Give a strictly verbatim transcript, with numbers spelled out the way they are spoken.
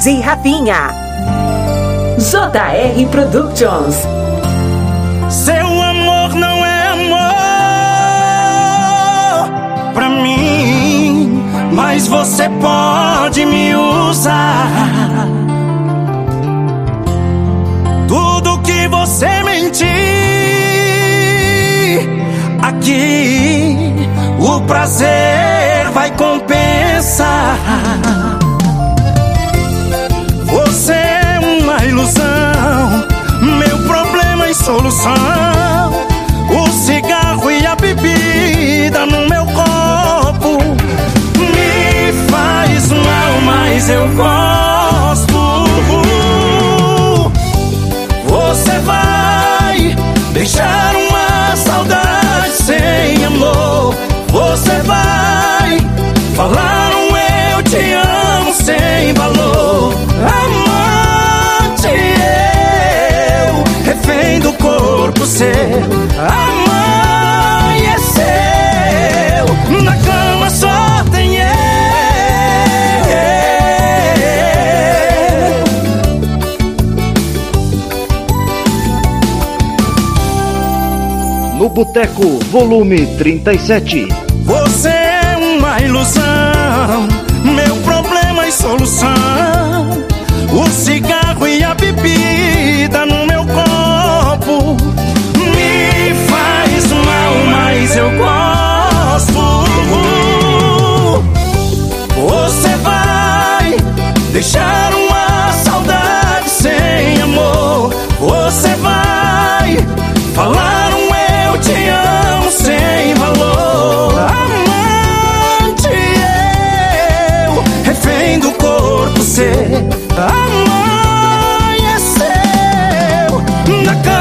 e Rafinha. J R Productions. Seu amor não é amor pra mim, mas você pode me usar. Tudo que você mentir aqui, o prazer vai compensar. Você é uma ilusão, meu problema e solução. O cigarro e a bebida no meu copo me faz mal, mas eu gosto. Você vai deixar uma saudade sem amor. Você vai falar um eu te amo sem valor. Amante eu, refém do corpo seu. Amanheceu, na cama só tem eu. No Boteco, volume trinta e sete. Você é uma ilusão, meu problema e solução. O cigarro e a bebida no meu copo me faz mal, mas eu gosto. Você vai deixar uma saudade sem amor. Você vai falar um eu te amo sem valor. Amante eu, refém do corpo seu. Amanheceu, na cama